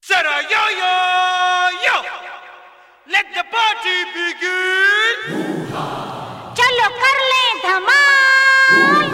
Sarah, yo, yo, yo! Let the party begin! चलो कर ले धमाल।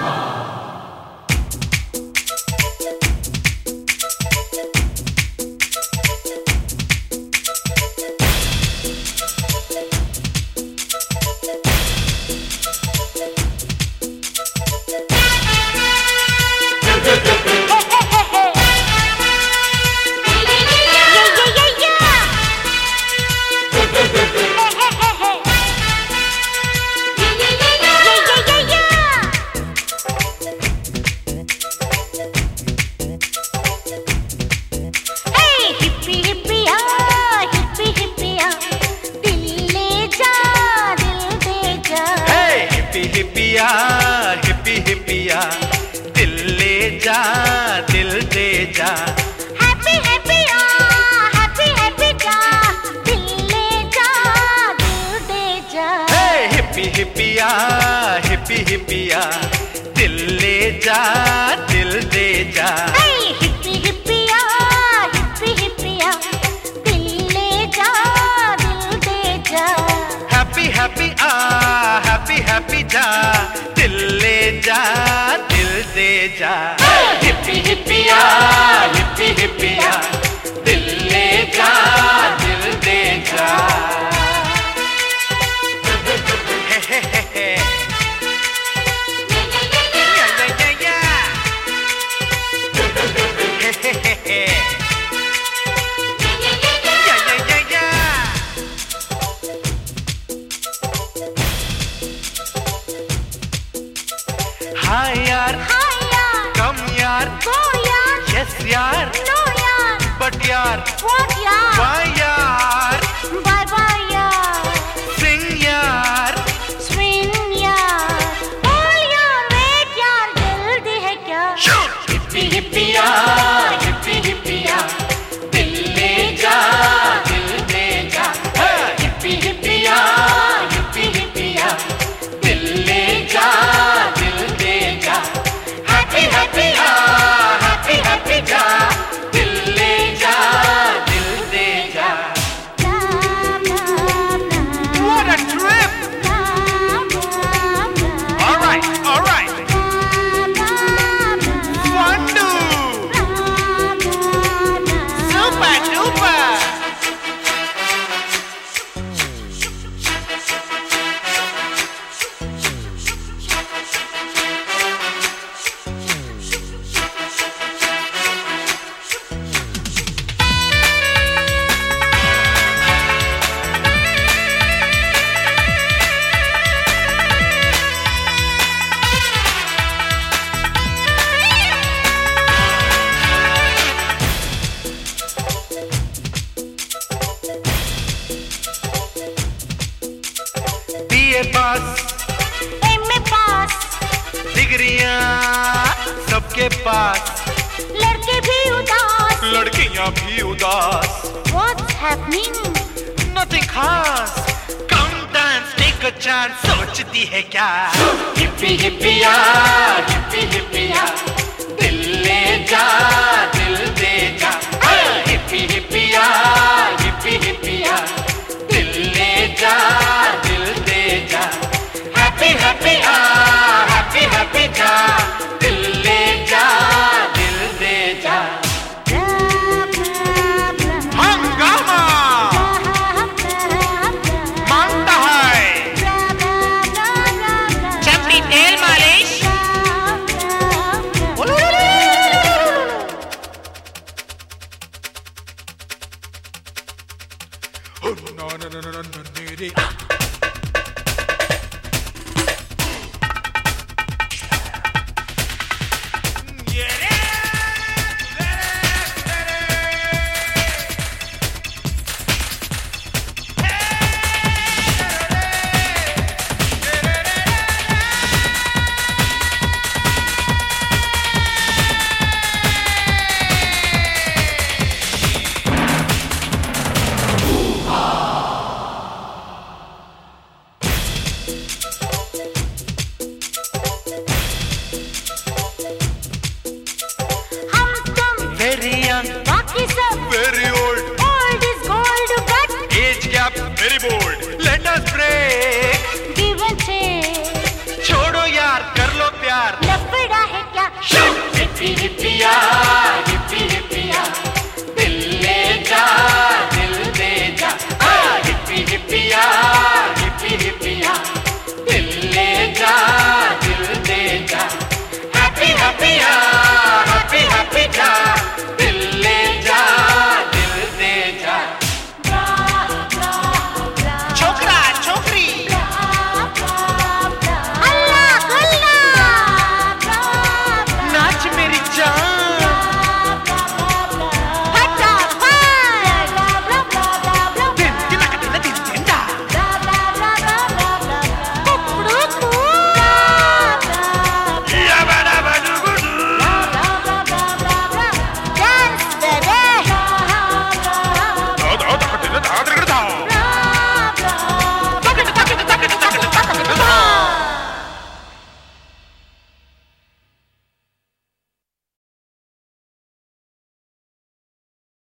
हिप्पी हिप्पिया दिल ले जा दिल दे जा हैप्पी हैप्पिया हैप्पी हैप्पिया दिल ले जा दिल दे जा हिप्पी हिप्पिया हिप्पी हिप्पिया दिल ले जा दिल दे जा हिप्पी हिप्पिया हिप्पी हिप्पिया दिल ले जा दिल दे जा हैप्पी हैप्पी हैप्पी हैप्पी जा दिल ले जा दिल दे जा हिप्पी हिप्पिया हिप्पी हिप्पिया दिल ले जा दिल दे जा हे हे हे हे या या या या हे हे हे हे या या या या हाय यार कम यार गो यार यस यार नो यार बट यार व्हाट यार बाय यार बाय बाय यार सिंग यार स्विंग यार ऑल यार वेट यार जल्दी है क्या हिप्पी हिप्पिया हिप्पी हिप्पिया दिल ले जा दिल दे जा हिप्पी हिप्पिया हिप्पी हिप्पिया दिल ले जा दिल दे जा हैप्पी हैप्पी हैप्पी हैप्पी जा दिल ले जा दिल दे जा What a trip! All right. Wondu! Super duper! BA pass MA pass डिग्रियां सबके पास लड़के भी उदास लड़कियां भी उदास What's happening? Nothing खास Come dance, take a chance सोचती है क्या हिप्पी हिप्पिया हिप्पी हिप्पिया दिल ले जा दिल दे जा हिप्पी हिप्पिया हिप्पी हिप्पिया दिल ले जा दिल दे जा हैप्पी हैप्पी हैप्पी हैप्पी जा दिल ले जा दिल दे जा हंगामा मांगता है चमड़ी तेल मालिश रे